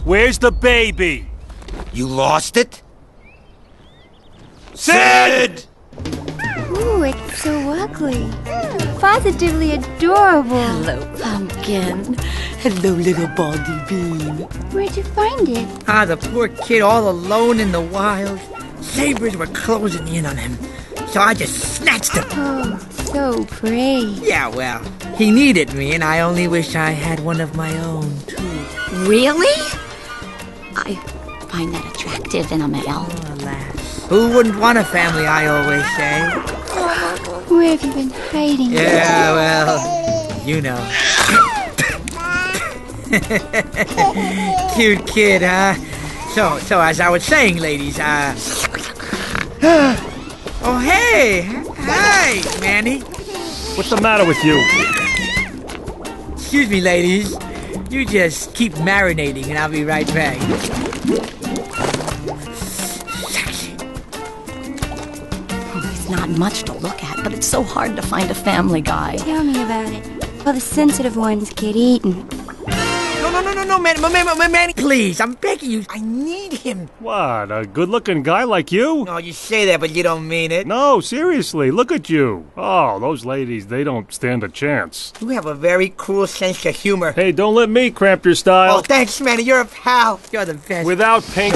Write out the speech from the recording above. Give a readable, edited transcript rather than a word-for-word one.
Where's the baby? You lost it? Sid! Ooh, it's so ugly. Positively adorable. Hello, Pumpkin. Hello, little baldy bean. Where'd you find it? Ah, the poor kid all alone in the wild. Sabers were closing in on him, so I just snatched him. Oh, so brave. Yeah, well, he needed me, and I only wish I had one of my own, too. Really? I find that attractive in a male. Oh, alas. Who wouldn't want a family, I always say. Where have you been hiding? Yeah, well, you know. Cute kid, huh? So as I was saying, ladies, oh, hey! Hi, Manny. What's the matter with you? Excuse me, ladies. You just keep marinating and I'll be right back. Sexy. He's not much to look at, but it's so hard to find a family guy. Tell me about it. All the sensitive ones get eaten. No, Manny, please, I'm begging you. I need him. What, a good-looking guy like you? No, you say that, but you don't mean it. No, seriously, look at you. Oh, those ladies, they don't stand a chance. You have a very cruel sense of humor. Hey, don't let me cramp your style. Oh, thanks, Manny. You're a pal. You're the best. Without pain.